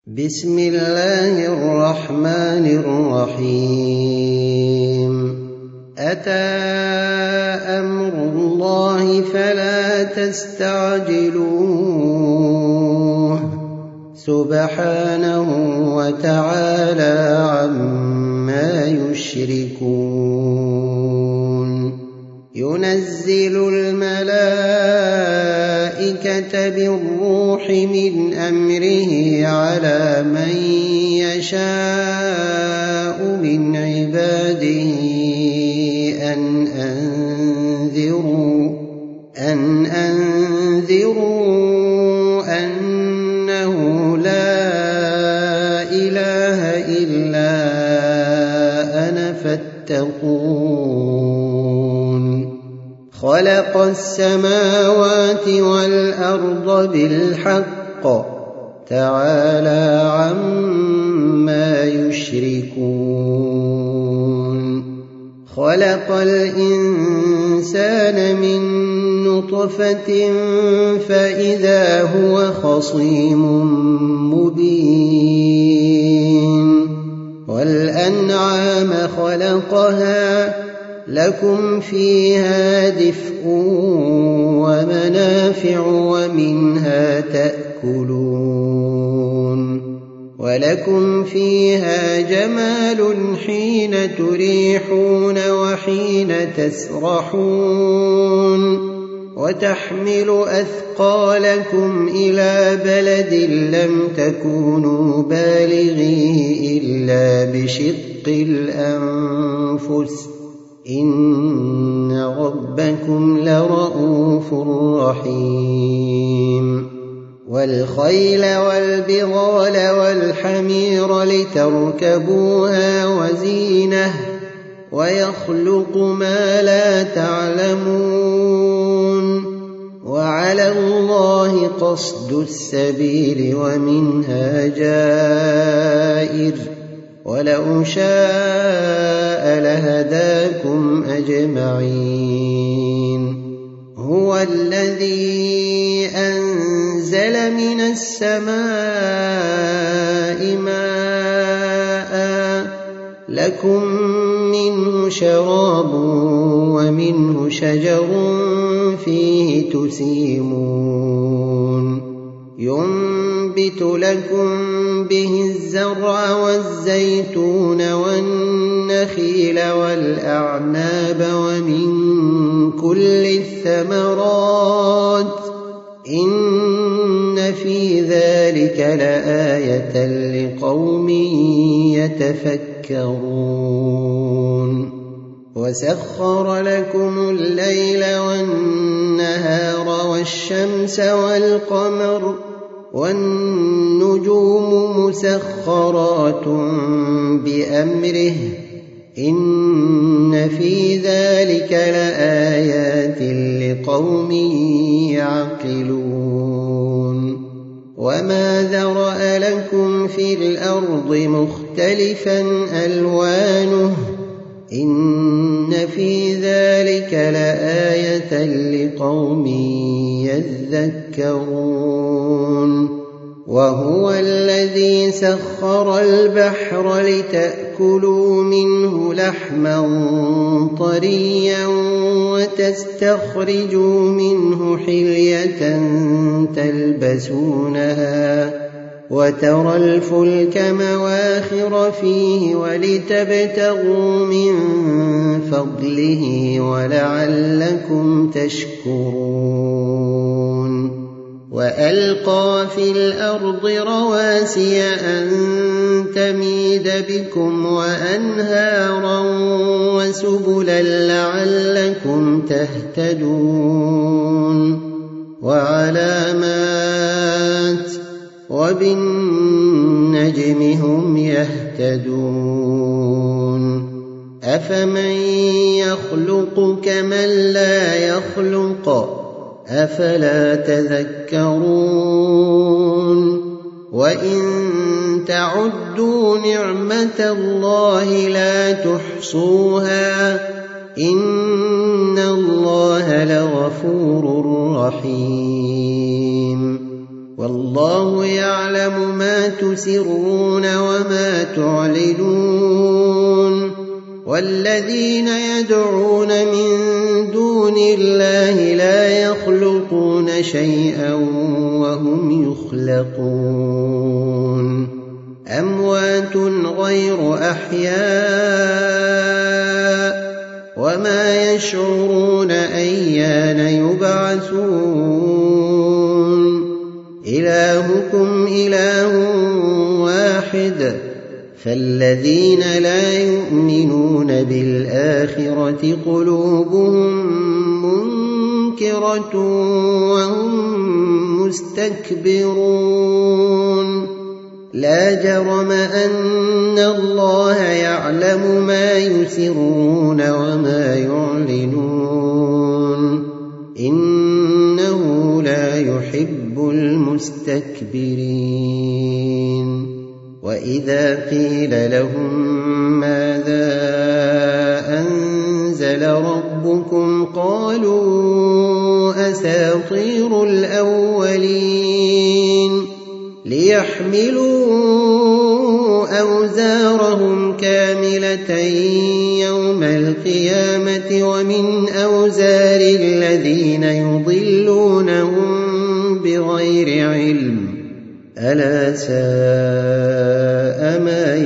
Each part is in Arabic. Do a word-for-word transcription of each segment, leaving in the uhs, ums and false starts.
بسم الله الرحمن الرحيم أتى أمر الله فلا تستعجلوه سبحانه وتعالى عما يشركون ينزل الملائكة بالروح من أمره على من يشاء من عباده أن أنذروا أن أنذروا أنه لا إله إلا أنا فاتقون خلق السماوات والأرض بالحق تعالى عما يشركون خلق الإنسان من نطفة فإذا هو خصيم مبين والأنعام خلقها لكم فيها دفء ومنافع ومنها تأكلون ولكم فيها جمال حين تريحون وحين تسرحون وتحمل أثقالكم إلى بلد لم تكونوا بالغيه إلا بشق الأنفس إن ربكم لرءوف رحيم والخيل والبغال والحمير لتركبوها وزينة ويخلق ما لا تعلمون وعلى الله قصد السبيل ومنها جائر ولو شاء لهداكم أجمعين هو الذي أنزل من السماء ماء لكم منه شراب ومنه شجر فيه تسيمون ينبت لكم به الزرع والزيتون والنخيل والأعناب ومن كل الثمرات إن في ذلك لآية لقوم يتفكرون وسخر لكم الليل والنهار والشمس والقمر والنجوم مسخرات بأمره إن في ذلك لآيات لقوم يعقلون وما ذرأ لكم في الأرض مختلفا ألوانه إن في ذلك لآية لقوم يذكرون وهو الذي سخر البحر لتأكلوا منه لحما طريا وتستخرجوا منه حلية تلبسونها وترى الفلك مواخر فيه ولتبتغوا من فضله ولعلكم تشكرون وألقى في الأرض رواسي أن تميد بكم وأنهارا وسبلا لعلكم تهتدون وعلامات وبالنجم هم يهتدون أفمن يخلق كمن لا يخلق أفلا تذكرون وإن تعدوا نعمة الله لا تحصوها إن الله لغفور رحيم والله يعلم ما تسرون تسرون وما تعلنون والذين يدعون من دون الله لا يخلقون شيئا وهم يخلقون أموات غير أحياء وما يشعرون أيان يبعثون إلهكم إله واحد فالذين لا يؤمنون بالآخرة قلوبهم منكرة وهم مستكبرون لا جرم أن الله يعلم ما يسرون وما يعلنون إنه لا يحب المستكبرين وإذا قيل لهم ماذا أنزل ربكم قالوا أساطير الأولين ليحملوا أوزارهم كاملة يوم القيامة ومن أوزار الذين يضلونهم بغير علم ألا ساء ما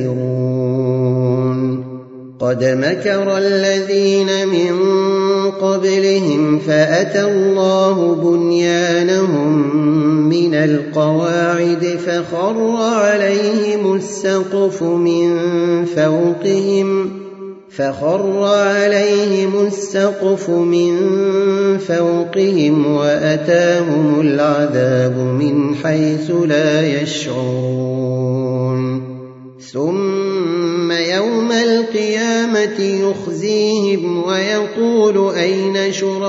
يزرون قد مكر الذين من قبلهم فأتى الله بنيانهم من القواعد فخر عليهم السقف من فوقهم فخر عليهم السقف من فوقهم وأتاهم العذاب من حيث لا يشعرون ثم يوم القيامة يخزيهم ويقول أين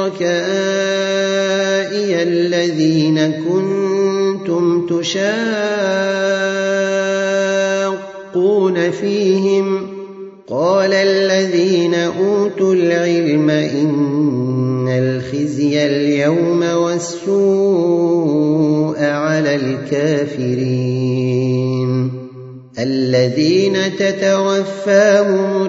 شركائي الذين كنتم تشاقون فيهم قال الذين أوتوا العلم إن الخزي اليوم والسوء على الكافرين الذين تتوفاهم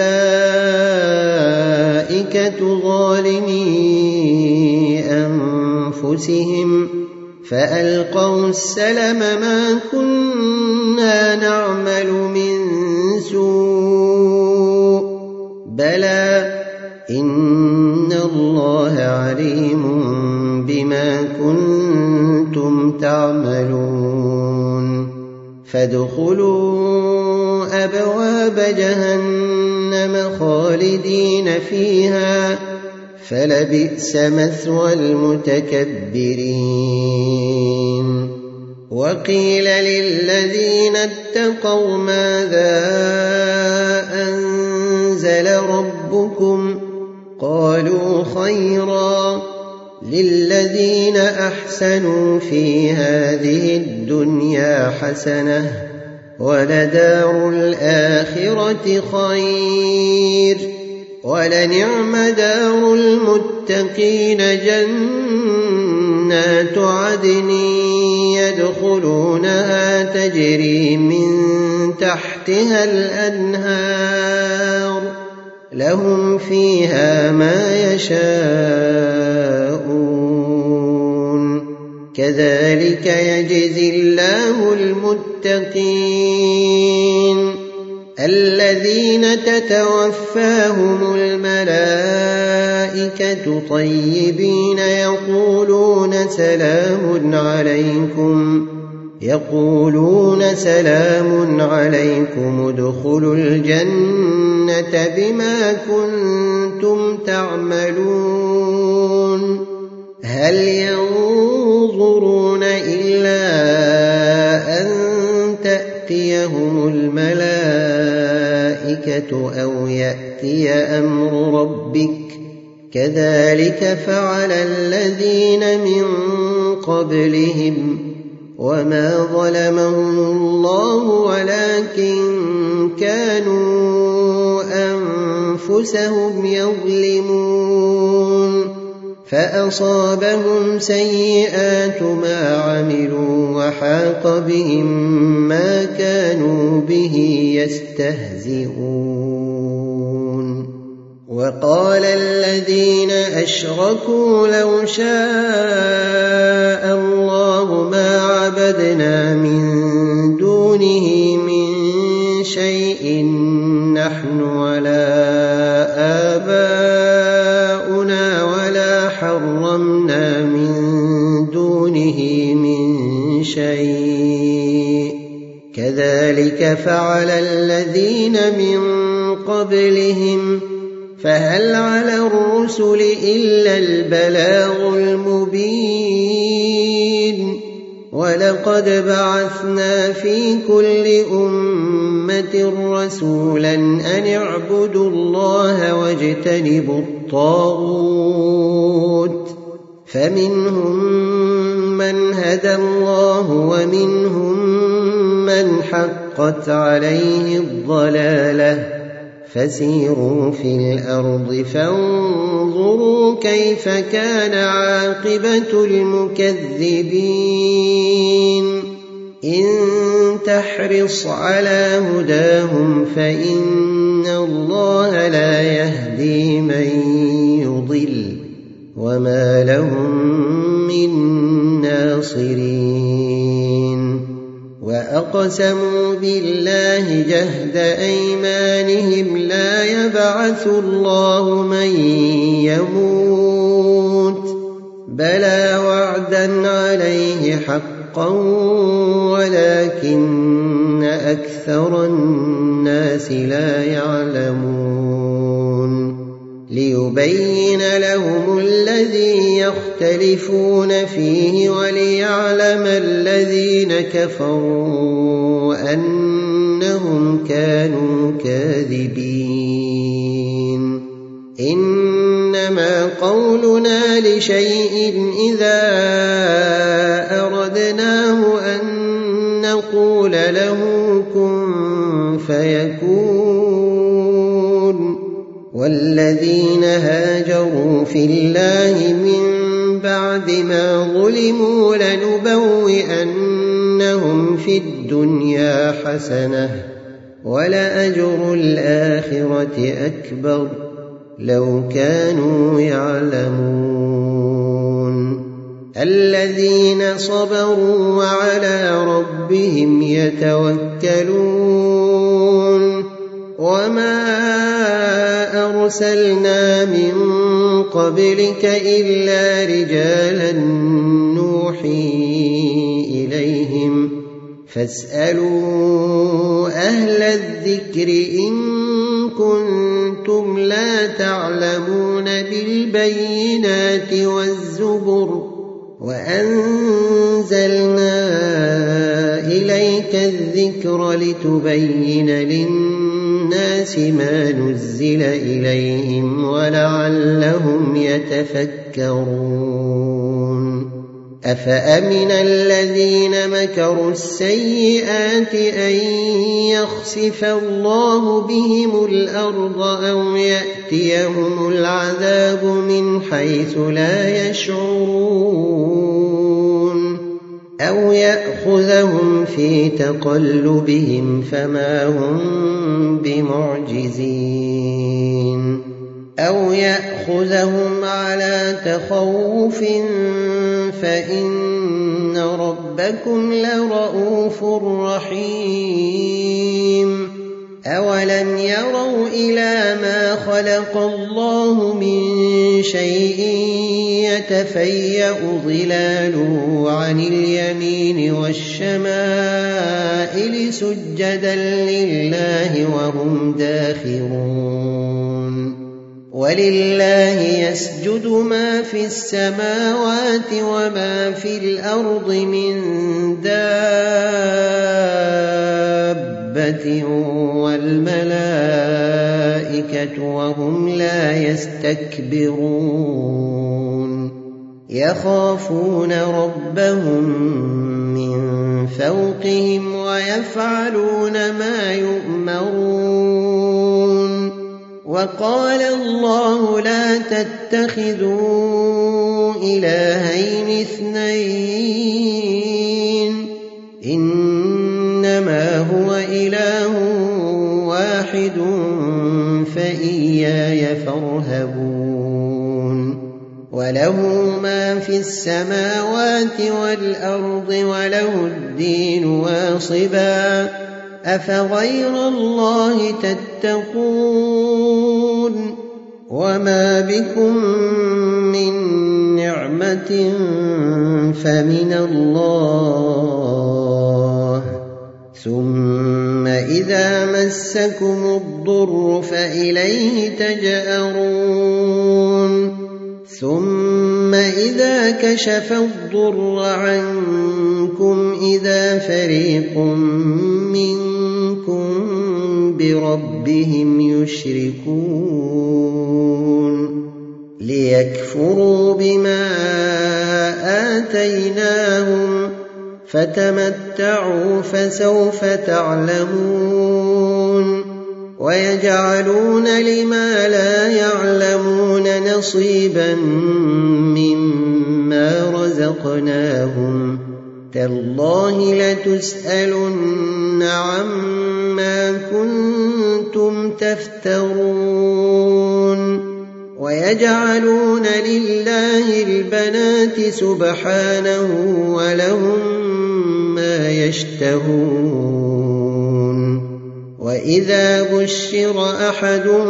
الملائكة ظالمي أنفسهم فألقوا السلم ما كنا نعمل من سوء بلى إن الله عليم بما كنتم تعملون فادخلوا أبواب جهنم خالدين فيها فلبئس مثوى المتكبرين وقيل للذين اتقوا ماذا أنزل ربكم قالوا خيرا للذين أحسنوا في هذه الدنيا حسنة ولدار الآخرة خير ولنعم دار المتقين جنات عدن يدخلونها تجري من تحتها الأنهار لهم فيها ما يشاءون كذلك يجزي الله المتقين الذين تتوفاهم الملائكة طيبين يقولون سلام عليكم يقولون سلام عليكم ادخلوا الجنة بما كنتم تعملون هل ينظرون إلا أن تأتيهم الملائكة أو يأتي أمر ربك كذلك فعل الذين من قبلهم وما ظلمهم الله ولكن كانوا أنفسهم يظلمون فأصابهم سيئات ما عملوا وحاق بهم ما كانوا به يستهزئون وقال الذين أشركوا لو شاء الله ما عبدنا من دونه من شيء نحن ولا آباؤنا ولا حرمنا من دونه من شيء كذلك فعل الذين من قبلهم فهل على الرسل إلا البلاغ المبين ولقد بعثنا في كل أمة رسولا أن اعبدوا الله واجتنبوا الطاغوت فمنهم من هدى الله ومنهم من حقت عليه الضلالة فسيروا في الأرض فانظروا كيف كان عاقبة المكذبين إن تحرص على هداهم فإن الله لا يهدي من يضل وما لهم من ناصرين وأقسموا بالله جهد أيمانهم لا يبعث الله من يموت بلى وعدا عليه حقا ولكن أكثر الناس لا يعلمون ليبين لهم الذي يختلفون فيه وليعلم الذين كفروا أنهم كانوا كاذبين إنما قولنا لشيء إذا أردناه أن نقول له كن فيكون والذين هاجروا في الله من بعد ما ظلموا لنبوئنهم في الدنيا حسنة ولأجر الآخرة أكبر لو كانوا يعلمون الذين صبروا وعلى ربهم يتوكلون وما أرسلنا من قبلك إلا رجالا نوحي إليهم فاسألوا أهل الذكر إن كنتم لا تعلمون بالبينات والزبر وأنزلنا إليك الذكر لتبين للناس ما نزل إليهم ولعلهم يتفكرون أفأمن الذين مكروا السيئات أن يخسف الله بهم الأرض أو يأتيهم العذاب من حيث لا يشعرون أو يأخذهم في تقلبهم فما هم بمعجزين أو يأخذهم على تخوف فإن ربكم لرؤوف رحيم أولم يروا إلى ما خلق الله من شيء يتفيأ ظلاله عن اليمين والشمائل سجدا لله وهم داخرون ولله يسجد ما في السماوات وما في الأرض من دابة والملائكة وهم لا يستكبرون يخافون ربهم من فوقهم ويفعلون ما يؤمرون وقال الله لا تتخذوا إلهين اثنين إنما هو إله واحد فإياي فارهبون وله ما في السماوات والأرض وله الدين واصبا أفغير الله تتقون وما بكم من نعمة فمن الله ثم إذا مسكم الضر فإليه تجأرون ثم إذا كشف الضر عنكم إذا فريق منكم بربهم يشركون ليكفروا بما آتيناهم فتمتعوا فسوف تعلمون ويجعلون لما لا يعلمون نصيبا مما رزقناهم تالله لتسألن عما كنتم تفترون ويجعلون لله البنات سبحانه ولهم ما يشتهون وإذا بشر أحدهم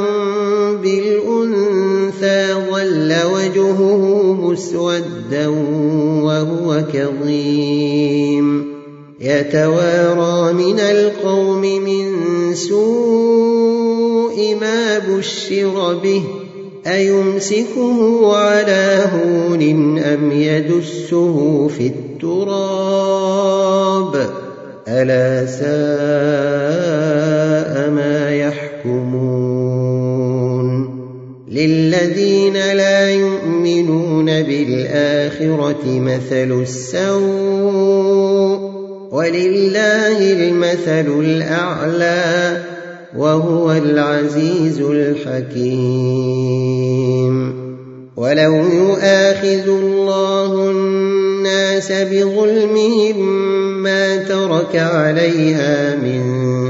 بالأنثى ظل وجهه مسودا وهو كظيم يتوارى من القوم من سوء ما بشر به أيمسكه على هون أم يدسه في التراب ألا ساء ما يحكمون للذين لا يؤمنون بالآخرة مثل السوء ولله المثل الأعلى وهو العزيز الحكيم ولو يؤاخذ الله الناس بظلمهم ما ترك عليها من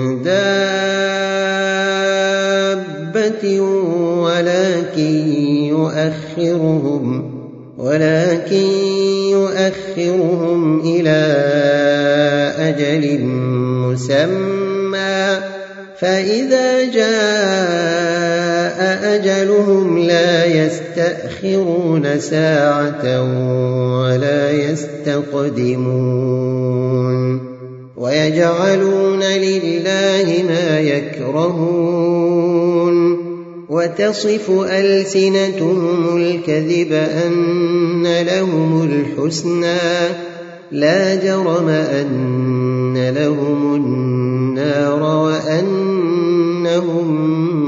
دابة ولكن يؤخرهم ولكن يؤخرهم إلى أجل مسمى فإذا جاء أجلهم لا يستأخرون ساعة ولا يستقدمون ويجعلون لله ما يكرهون وتصف ألسنتهم الكذب أن لهم الحسنى لا جرم أن لهم النار وأنهم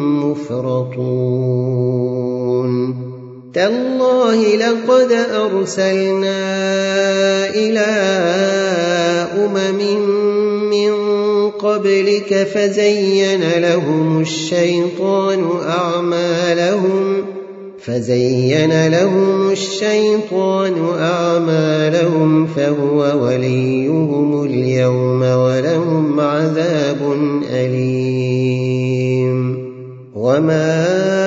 مفرطون تالله لقد أرسلنا إلى أمم من قبلك فزين لهم الشيطان أعمالهم فزين لهم الشيطان أعمالهم فهو وليهم اليوم ولهم عذاب أليم وما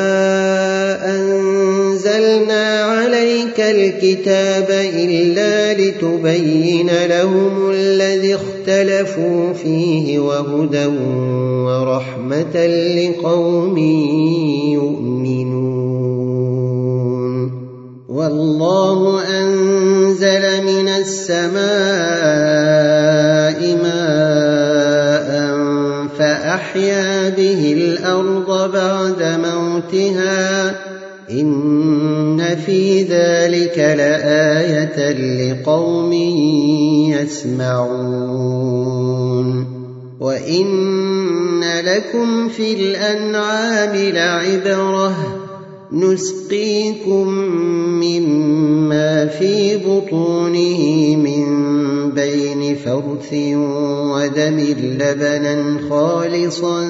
أنزلنا عليك الكتاب إلا لتبين لهم الذي اختلفوا فيه وهدى ورحمة لقوم يؤمنون والله أنزل من السماء ماء فأحيا به الأرض بعد موتها إن في ذلك لآية لقوم يسمعون وإن لكم في الأنعام لعبرة نسقيكم مما في بطونه من بين رجلين فرث ودم لبنا خالصا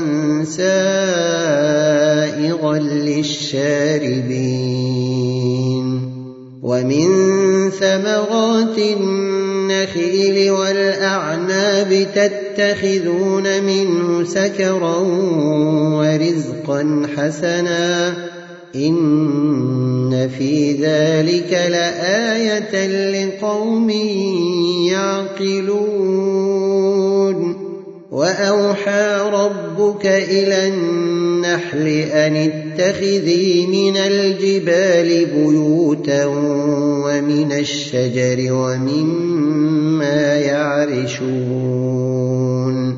سائغا للشاربين ومن ثمرات النخيل والأعناب تتخذون منه سكرا ورزقا حسنا إن في ذلك لآية لقوم يعقلون وأوحى ربك إلى النحل أن اتخذي من الجبال بيوتا ومن الشجر ومما يعرشون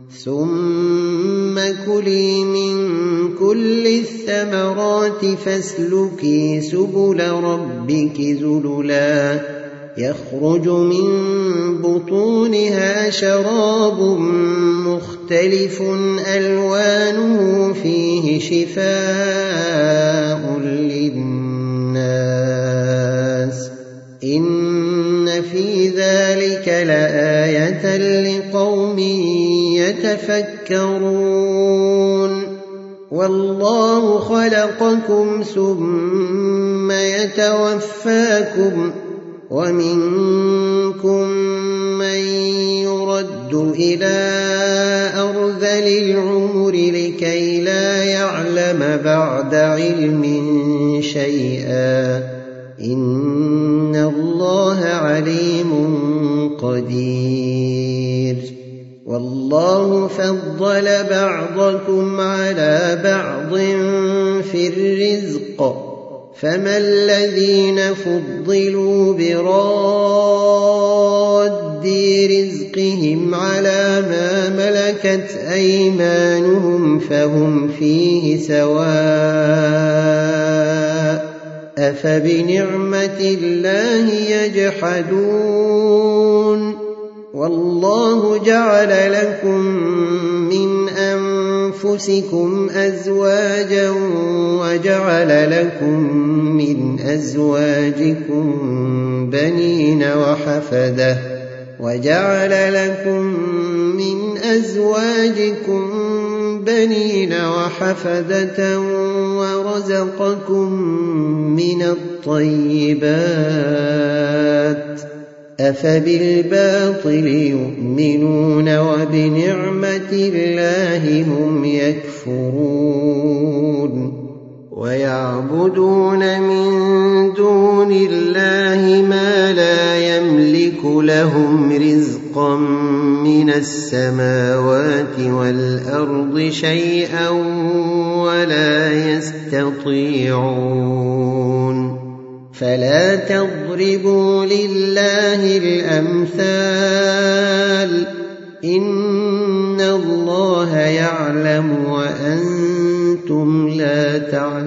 ثم كلي من كل الثمرات فاسلكي سبل ربك ذللا يخرج من بطونها شراب مختلف ألوانه فيه شفاء للناس إن في ذلك لآية لقوم يتفكرون والله خلقكم ثم يتوفاكم ومنكم من يرد إلى أرذل العمر لكي لا يعلم بعد علم شيئا إن الله عليم قدير والله فضل بعضكم على بعض في الرزق فما الذين فضلوا براد رزقهم على ما ملكت أيمانهم فهم فيه سواء أفبنعمة الله يجحدون والله جعل لكم من أنفسكم أزواجا وجعل لكم من أزواجكم بنين وحفدة وجعل لكم من أزواجكم بنين وحفدة ورزقكم من الطيبات أفبالباطل يؤمنون وبنعمة الله هم يكفرون ويعبدون من دون الله ما لا يملك لهم رزقا من السماوات والأرض شيئا ولا يستطيعون فلا تضربوا لله الأمثال إن الله يعلم وأنتم لا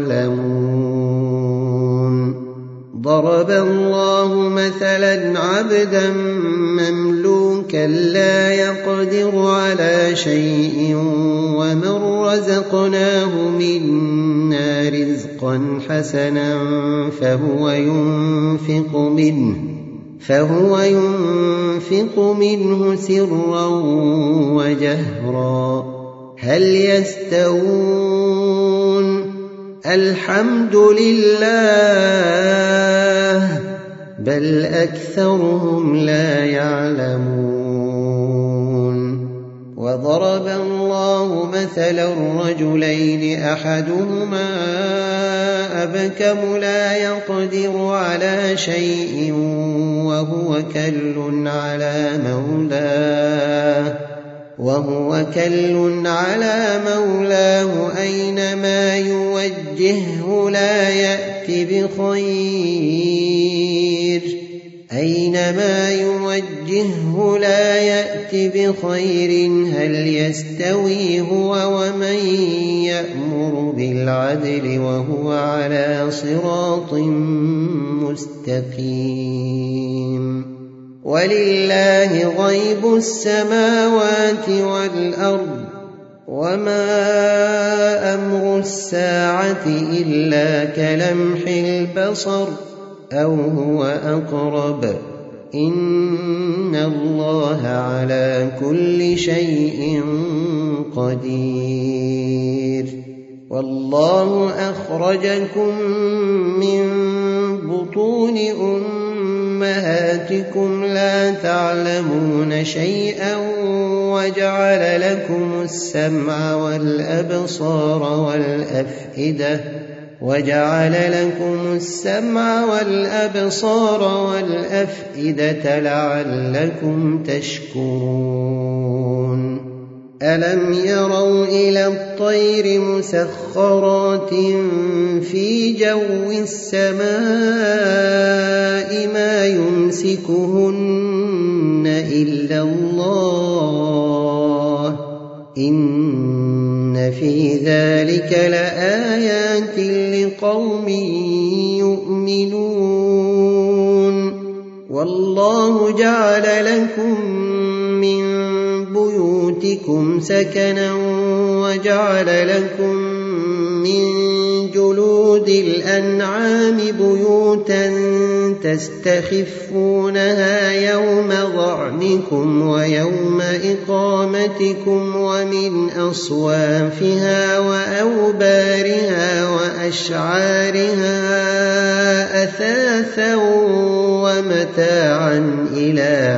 تعلمون ضرب الله مثلا عبدا مملوكا لا يقدر على شيء ومن رزقناه منا رزقا حسنا فهو ينفق منه فهو ينفق منه سرا وجهرا هل يستوون الحمد لله بل أكثرهم لا يعلمون وضرب الله مثلا رجلين أحدهما أبكم لا يقدر على شيء وهو كل على مولاه وهو كل على مولاه أينما يوجهه لا يأتي بخير أينما يوجهه لا يأتي بخير هل يستوي هو ومن يأمر بالعدل وهو على صراط مستقيم ولله غيب السماوات والأرض وما أمر الساعة إلا كلمح البصر أو هو أقرب إن الله على كل شيء قدير والله أخرجكم من بطون أمهاتكم لا تعلمون شيئا وجعل لكم السمع والأبصار والأفئدة وجعل لكم السمع والأبصار والأفئدة لعلكم تشكرون ألم يروا إلى الطير مسخرات في جو السماء ما يمسكهن إلا الله إن في ذلك لآيات لقوم يؤمنون والله جعل لكم من بيوتكم سكنا وجعل لكم من جلود الأنعام بيوتا تستخفونها يوم ظعنكم ويوم إقامتكم ومن أصوافها وأوبارها وأشعارها أثاثا ومتاعا إلى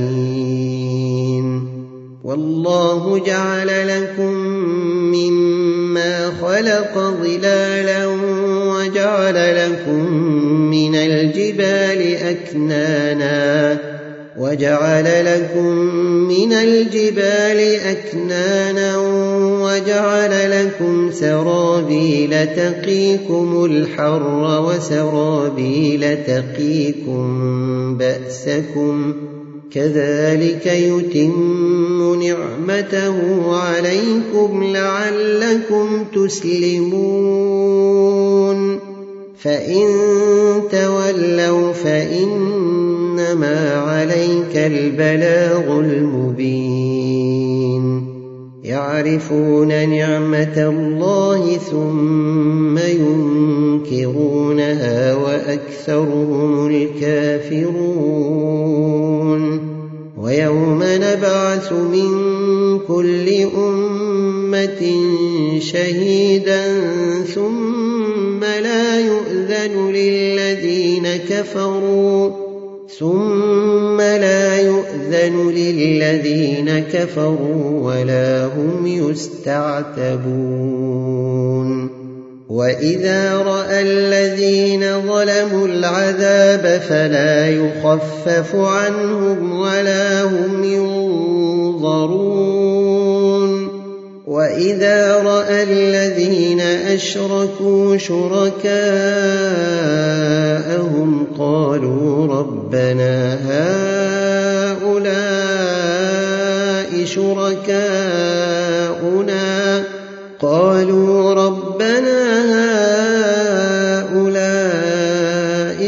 حين والله جعل لكم مما خلق ظلالا وجعل لكم من الجبال أكنانا وجعل لكم من الجبال أكنانا وجعل لكم سرابيل تقيكم الحر وسرابيل تقيكم بأسكم كذلك يتم نعمته عليكم لعلكم تسلمون فإن تولوا فإنما عليك البلاغ المبين يعرفون نعمة الله ثم ينكرونها وأكثرهم الكافرون ويوم نبعث من كل أمة شهيدا ثم لا يؤذن للذين كفروا ثم لا يؤذن للذين كفروا ولا هم يستعتبون وإذا رأى الذين ظلموا العذاب فلا يخفف عنهم ولا هم ينظرون وإذا رأى الذين أشركوا شركاءهم قالوا ربنا هؤلاء شركاؤنا قالوا ربنا هؤلاء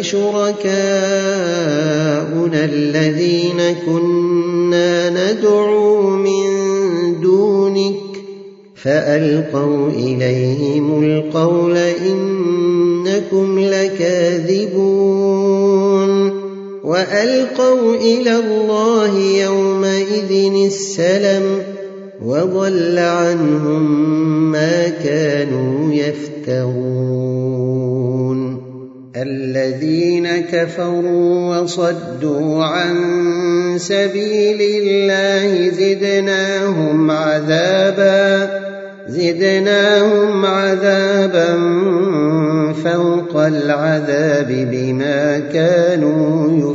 شركاؤنا الذين كنا ندعو من دونك فألقوا إليهم القول إنكم لكاذبون وألقوا إلى الله يومئذ السلم وضل عنهم ما كانوا يفترون الذين كفروا وصدوا عن سبيل الله زدناهم عذابا زدناهم عذابا فوق العذاب بما كانوا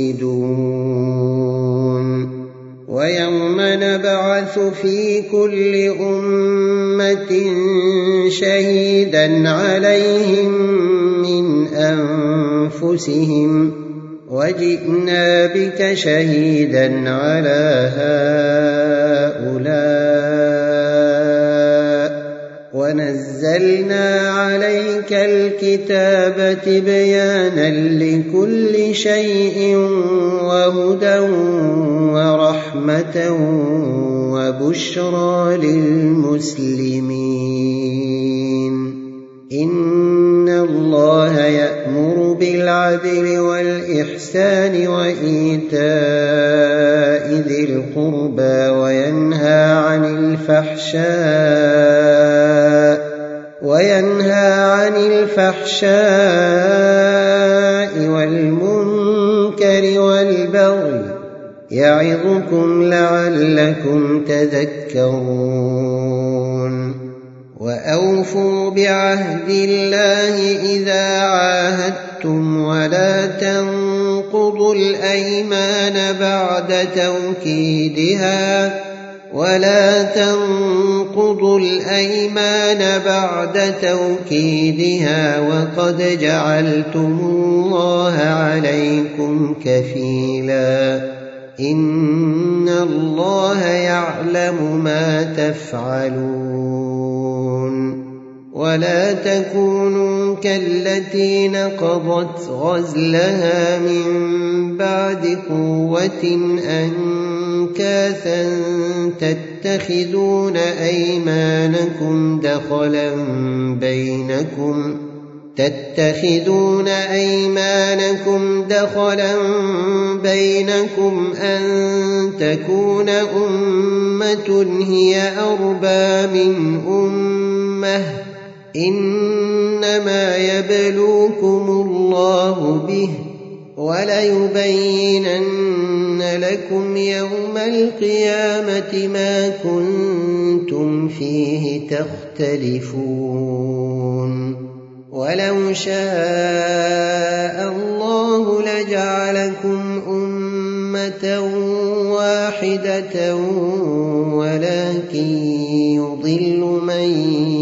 يفسدون ويوم نبعث في كل أمة شهيدا عليهم من أنفسهم وجئنا بك شهيدا على هؤلاء ونزلنا عليك الكتاب تبيانا لكل شيء وهدى ورحمة وبشرى للمسلمين إن الله يأمر بالعدل بالعدل والإحسان وإيتاء ذي القربى وينهى عن الفحشاء وينهى عن الفحشاء والمنكر والبغي يعظكم لعلكم تذكرون وأوفوا بعهد الله إذا عاهدتم ولا تنقضوا الأيمان بعد توكيدها ولا تنقضوا الأيمان بعد توكيدها وقد جعلتم الله عليكم كفيلا إن الله يعلم ما تفعلون ولا تكونوا كالتي نقضت غزلها من بعد قوة أنكاثا تتخذون أيمانكم دخلا بينكم تتخذون أيمانكم دخلا بينكم أن تكون أمة هي أربى من أمة إنما يبلوكم الله به وليبينن لكم يوم القيامة ما كنتم فيه تختلفون ولو شاء الله لجعلكم أمة واحدة ولكن يضل من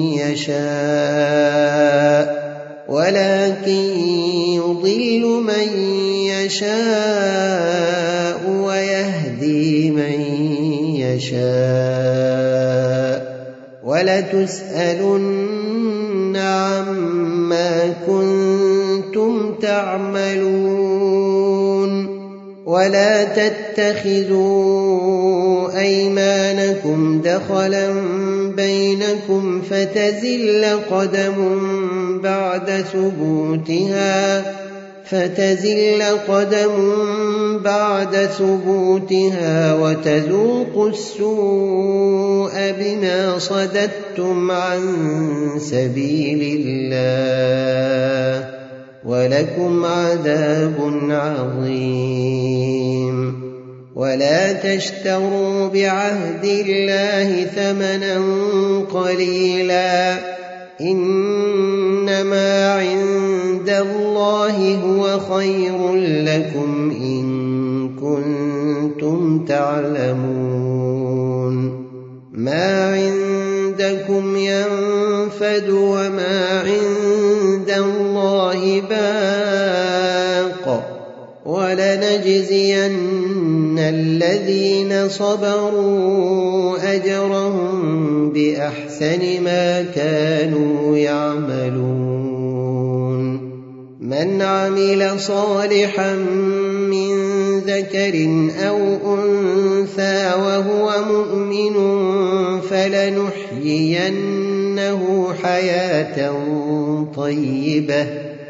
يشاء ولكن يضل من يشاء ويهدي من يشاء ولتسألن عما كنتم تعملون ولا تتخذوا أيمانكم دخلا بينكم فتزل قدم بعد ثبوتها فتزل قدم بعد ثبوتها وتذوقوا السوء بما صددتم عن سبيل الله ولكم عذاب عظيم ولا تشتروا بعهد الله ثمنا قليلا إنما عند الله هو خير لكم إن كنتم تعلمون ما عندكم ينفد وما عند الله باق ولنجزين الذين صبروا أجرهم بأحسن ما كانوا يعملون من عمل صالحا من ذكر أو أنثى وهو مؤمن فلنحيينه حياة طيبة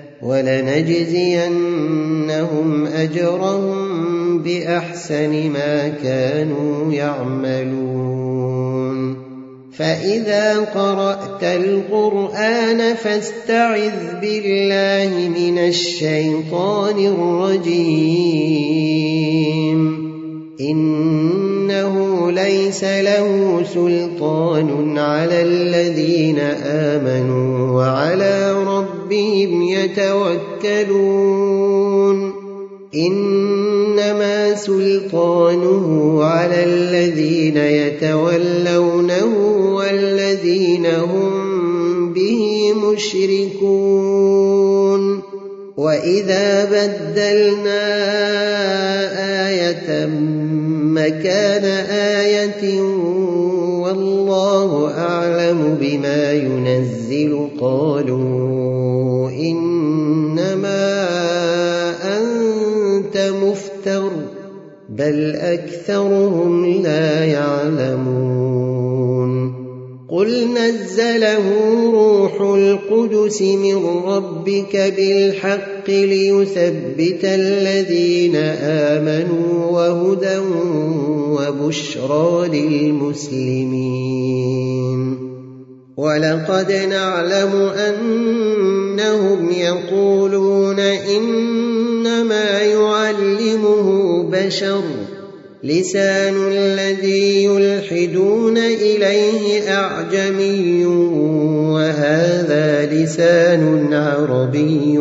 ولنجزينهم أجرهم بأحسن ما كانوا يعملون فإذا قرأت القرآن فاستعذ بالله من الشيطان الرجيم إنه ليس له سلطان على الذين آمنوا وعلى ربهم يتوكلون إنما سلطانه على الذين يتولونه والذين هم به مشركون وإذا بدلنا آية مكان آية والله أعلم بما ينزل قالوا إنما أنت مفتر بل أكثرهم لا يعلمون قل نزله روح القدس من ربك بالحق ليثبت الذين آمنوا وهدى وبشرى للمسلمين ولقد نعلم أنهم يقولون إنما يعلمه بشر لسان الذي يلحدون إليه أعجمي وهذا لسان عربي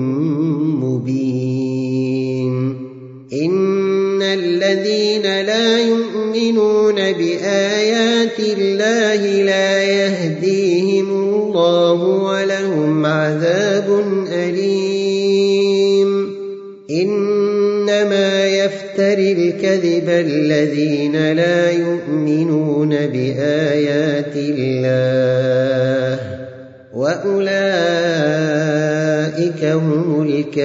مبين إن الذين لا يؤمنون بآيات الله لا يهديهم الله ولهم عذاب أليم إنما يفتري الكذب الذين لا يؤمنون بآيات الله وأولئك هم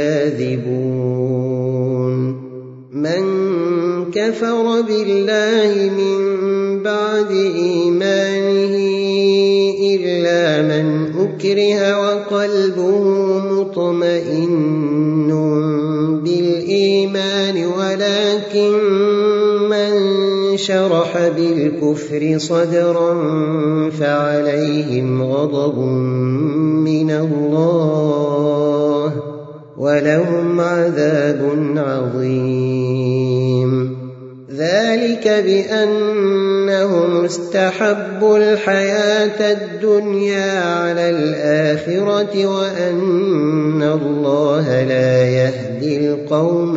الكاذبون من كفر بالله من بعد إيمانه إلا من أكره وقلبه مطمئن بالإيمان ولكن من شرح بالكفر صدرا فعليهم غضب من الله ولهم عذاب عظيم ذلك بأنهم استحبوا الحياة الدنيا على الآخرة وأن الله لا يهدي القوم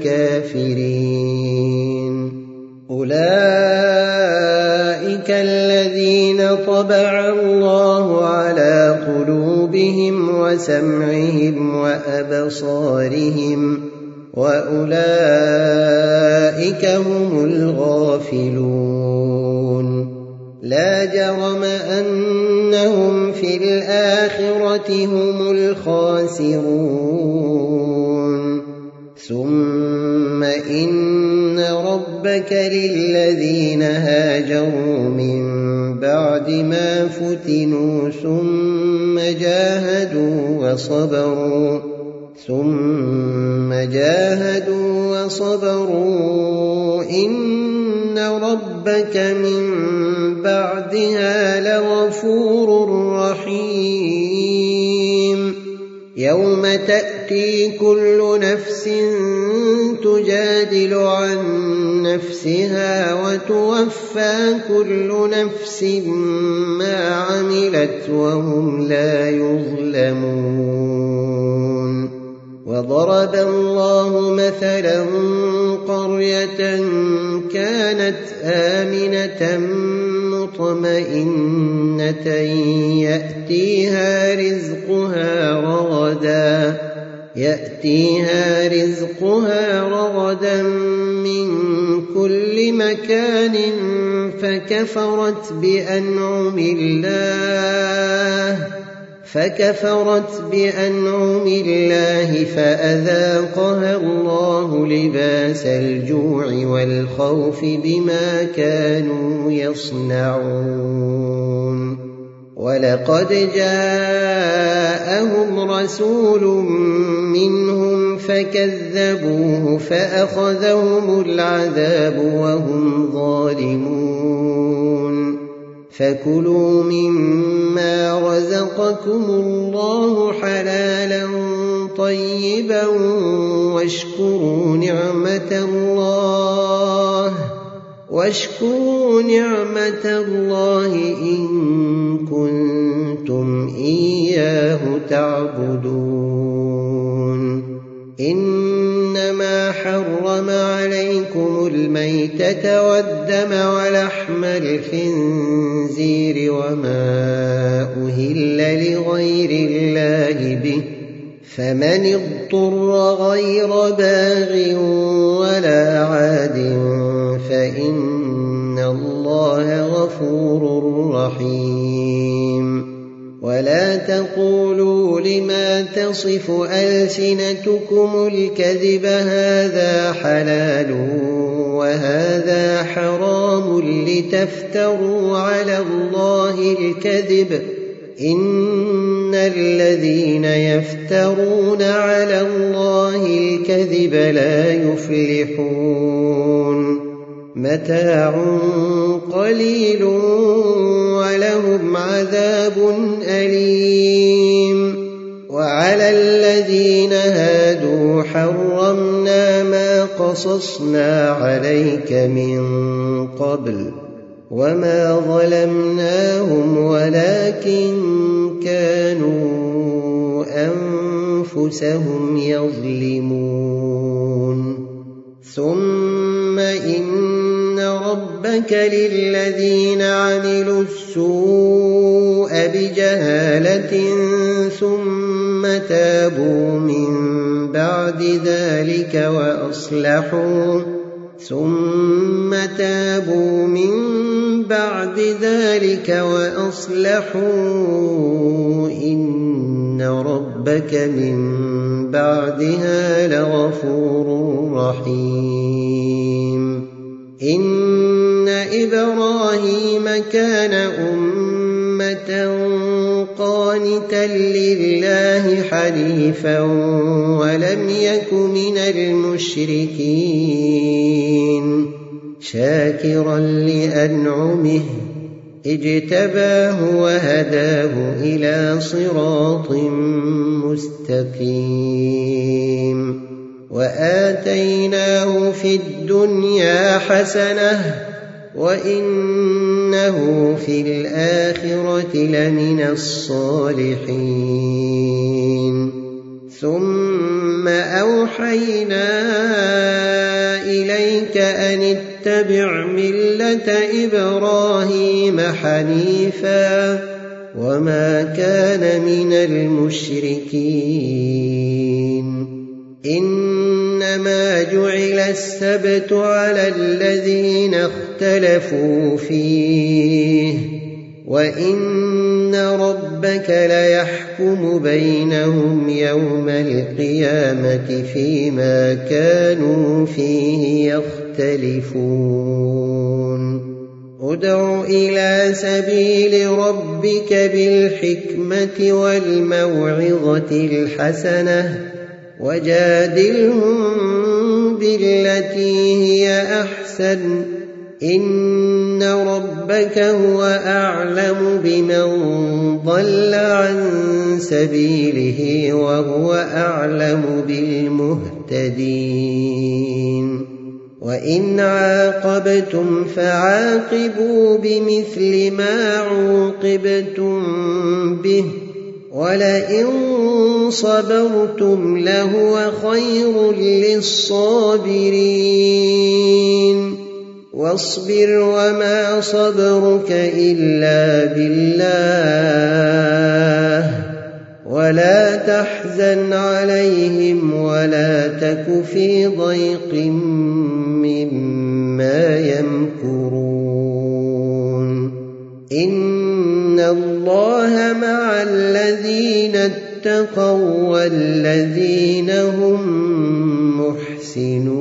الكافرين أولئك الذين طبع الله على قلوبهم وسمعهم وأبصارهم وأولئك هم الغافلون لا جرم أنهم في الآخرة هم الخاسرون ثم إن ربك للذين هاجروا من بعد ما فتنوا ثم جاهدوا وصبروا ثم جاهدوا وصبروا إن ربك من بعدها لغفور رحيم يوم تأتي كل نفس تجادل عن نفسها وتوفى كل نفس ما عملت وهم لا يظلمون وضرب الله مثلا قرية كانت آمنة مطمئنة يأتيها رزقها رغدا يأتيها رزقها رغدا من كل مكان فكفرت بأنعم الله فكفرت بأنعم الله فأذاقها الله لباس الجوع والخوف بما كانوا يصنعون ولقد جاءهم رسول منهم فكذبوه فأخذهم العذاب وهم ظالمون فكلوا مما رزقكم الله حلالا طيبا واشكروا نعمة الله واشكروا نعمة الله إن كنتم إياه تعبدون إنما حرم عليكم الميتة والدم ولحم الخنزير وما أهل لغير الله به فمن اضطر غير باغ ولا عاد فإن الله غفور رحيم ولا تقولوا لما تصف ألسنتكم الكذب هذا حلال وهذا حرام لتفتروا على الله الكذب إن الذين يفترون على الله الكذب لا يفلحون متاع قليل ولهم عذاب أليم وعلى الذين هادوا حرمنا ما قصصنا عليك من قبل وما ظلمناهم ولكن كانوا أنفسهم يظلمون ثم إن ربك للذين عملوا السوء بجهالة ثم تابوا من بعد ذلك وأصلحوا ثم تابوا من بعد ذلك وأصلحوا إن ربك من بعدها لغفور رحيم إن إبراهيم كان أمة قانتا لله حنيفا ولم يك من المشركين شاكرا لأنعمه اجتباه وهداه إلى صراط مستقيم وآتيناه في الدنيا حسنة وإنه في الآخرة لمن الصالحين ثم أوحينا إليك أن اتبع ملة إبراهيم حنيفا وما كان من المشركين إنما جعل السبت على الذين اختلفوا فيه وإن ربك ليحكم بينهم يوم القيامة فيما كانوا فيه يختلفون ادع إلى سبيل ربك بالحكمة والموعظة الحسنة وجادلهم بالتي هي أحسن إن ربك هو أعلم بمن ضل عن سبيله وهو أعلم بالمهتدين وإن عاقبتم فعاقبوا بمثل ما عوقبتم به ولئن صبرتم لهو خير للصابرين واصبر وما صبرك إلا بالله ولا تحزن عليهم ولا تك في ضيق مما يمكرون إن الله مع الذين اتقوا والذين هم محسنون